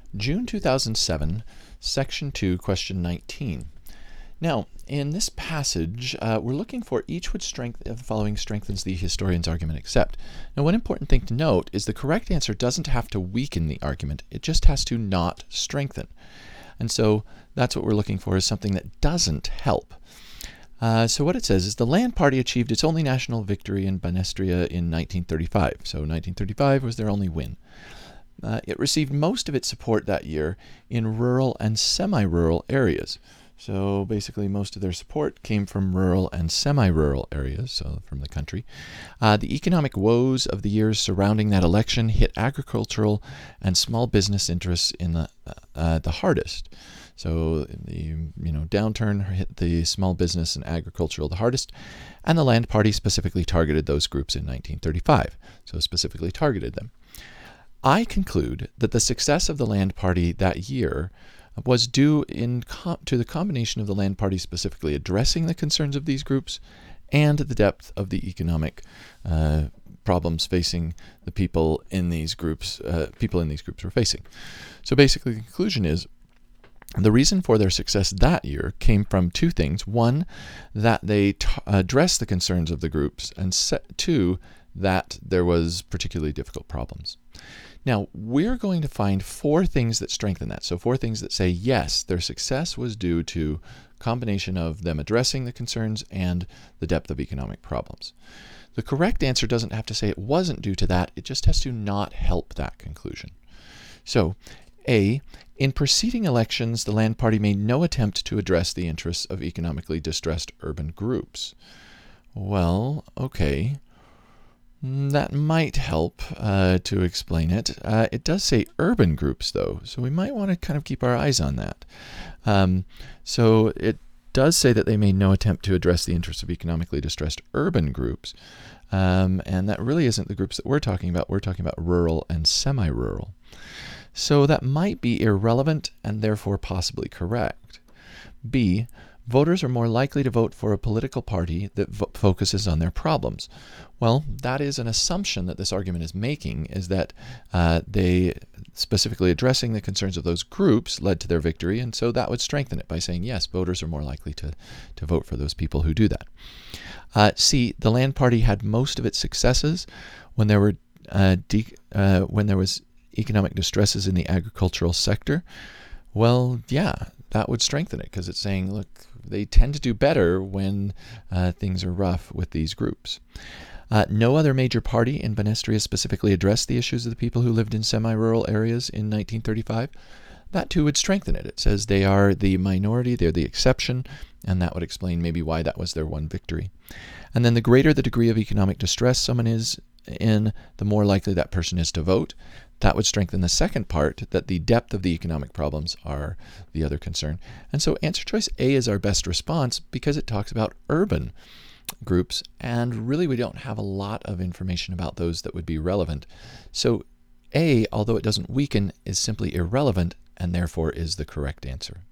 June 2007, Section 2, Question 19. Now, in this passage, we're looking for each of the following strengthens the historian's argument except. Now, one important thing to note is the correct answer doesn't have to weaken the argument. It just has to not strengthen. And so that's what we're looking for, is something that doesn't help. So what it says is the Land Party achieved its only national victory in Banestria in 1935. So 1935 was their only win. It received most of its support that year in rural and semi-rural areas. So basically most of their support came from rural and semi-rural areas, so from the country. The economic woes of the years surrounding that election hit agricultural and small business interests in the hardest. So the downturn hit the small business and agricultural the hardest, and the Land Party specifically targeted those groups in 1935. So specifically targeted them. I conclude that the success of the Land Party that year was due to the combination of the Land Party specifically addressing the concerns of these groups and the depth of the economic problems facing the people in these groups were facing. So basically the conclusion is the reason for their success that year came from two things. One, that they addressed the concerns of the groups, and two, that there was particularly difficult problems. Now, we're going to find four things that strengthen that. So four things that say, yes, their success was due to a combination of them addressing the concerns and the depth of economic problems. The correct answer doesn't have to say it wasn't due to that. It just has to not help that conclusion. So, A, in preceding elections, the Land Party made no attempt to address the interests of economically distressed urban groups. Well, okay. That might help to explain it. It does say urban groups, though, so we might want to kind of keep our eyes on that. So it does say that they made no attempt to address the interests of economically distressed urban groups, and that really isn't the groups that we're talking about. We're talking about rural and semi-rural. So that might be irrelevant and therefore possibly correct. B, voters are more likely to vote for a political party that focuses on their problems. Well, that is an assumption that this argument is making, is that they specifically addressing the concerns of those groups led to their victory, and so that would strengthen it by saying, yes, voters are more likely to vote for those people who do that. C, the Land Party had most of its successes when there was economic distresses in the agricultural sector. Well, yeah, that would strengthen it, because it's saying, look, they tend to do better when things are rough with these groups. No other major party in Banestria specifically addressed the issues of the people who lived in semi-rural areas in 1935. That too would strengthen it. It says they are the minority, they're the exception, and that would explain maybe why that was their one victory. And then the greater the degree of economic distress someone is in, the more likely that person is to vote. That would strengthen the second part, that the depth of the economic problems are the other concern. And so answer choice A is our best response because it talks about urban groups, and really we don't have a lot of information about those that would be relevant. So A, although it doesn't weaken, is simply irrelevant and therefore is the correct answer.